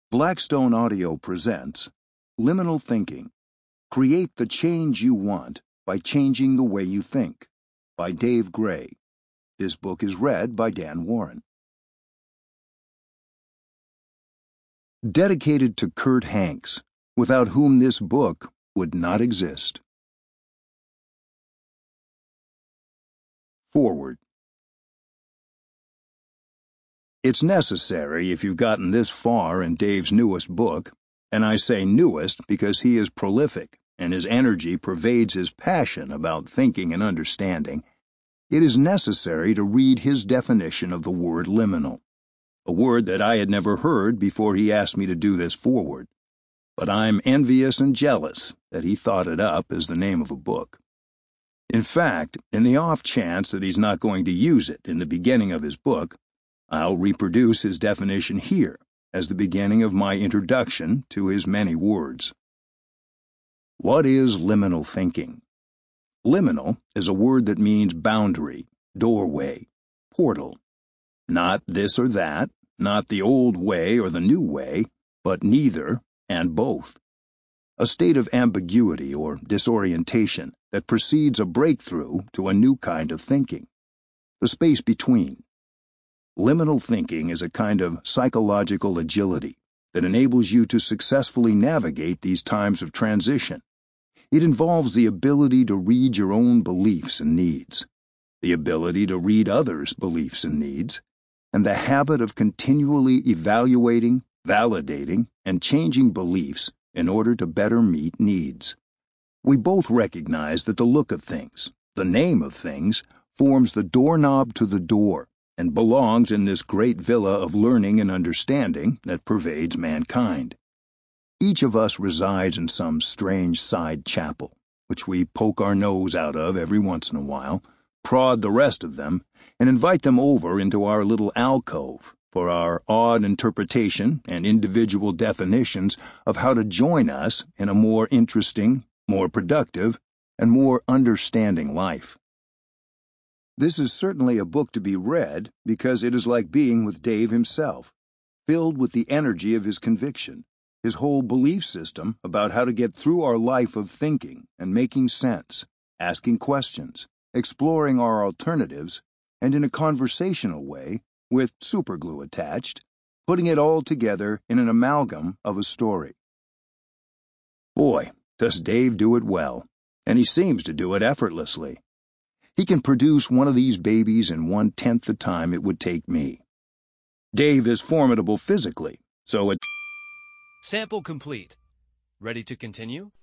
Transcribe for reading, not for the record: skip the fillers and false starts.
Blackstone Audio presents Liminal Thinking. Create the change you want by changing the way you think, by Dave Gray. This book is read by Dan Warren. Dedicated to Curt Hanks, without whom this book would not exist. Forward. It's necessary, if you've gotten this far in Dave's newest book, and I say newest because he is prolific and his energy pervades his passion about thinking and understanding, it is necessary to read his definition of the word liminal, a word that I had never heard before he asked me to do this forward, but I'm envious and jealous that he thought it up as the name of a book. In fact, in the off chance that he's not going to use it in the beginning of his book, I'll reproduce his definition here as the beginning of my introduction to his many words. What is liminal thinking? Liminal is a word that means boundary, doorway, portal. Not this or that, not the old way or the new way, but neither and both. A state of ambiguity or disorientation that precedes a breakthrough to a new kind of thinking. The space between. Liminal thinking is a kind of psychological agility that enables you to successfully navigate these times of transition. It involves the ability to read your own beliefs and needs, the ability to read others' beliefs and needs, and the habit of continually evaluating, validating, and changing beliefs in order to better meet needs. We both recognize that the look of things, the name of things, forms the doorknob to the door and belongs in this great villa of learning and understanding that pervades mankind. Each of us resides in some strange side chapel, which we poke our nose out of every once in a while, prod the rest of them, and invite them over into our little alcove for our odd interpretation and individual definitions of how to join us in a more interesting, more productive, and more understanding life. This is certainly a book to be read because it is like being with Dave himself, filled with the energy of his conviction, his whole belief system about how to get through our life of thinking and making sense, asking questions, exploring our alternatives, and in a conversational way, with superglue attached, putting it all together in an amalgam of a story. Boy, does Dave do it well, and he seems to do it effortlessly. He can produce one of these babies in 1/10 the time it would take me. Dave is formidable physically, so it... Sample complete. Ready to continue?